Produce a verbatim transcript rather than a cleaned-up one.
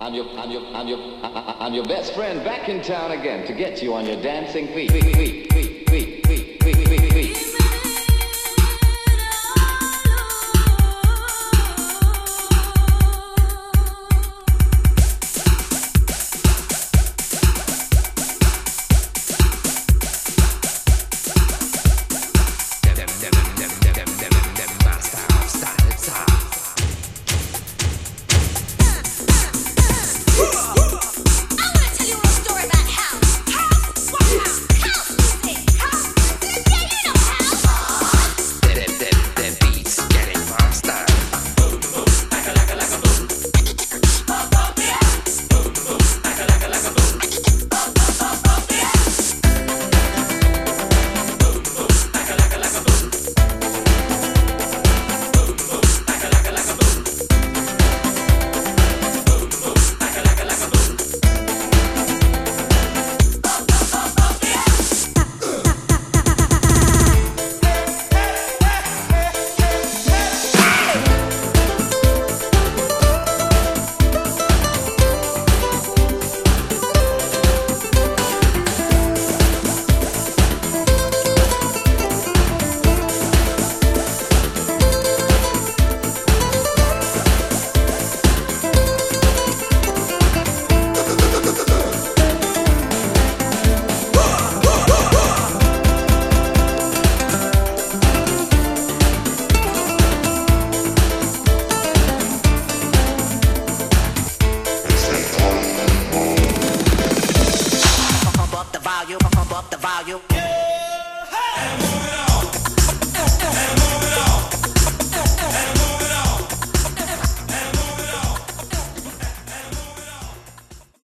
I'm your, I'm your, I'm your, I'm your best friend back in town again to get you on your dancing feet. feet, feet, feet.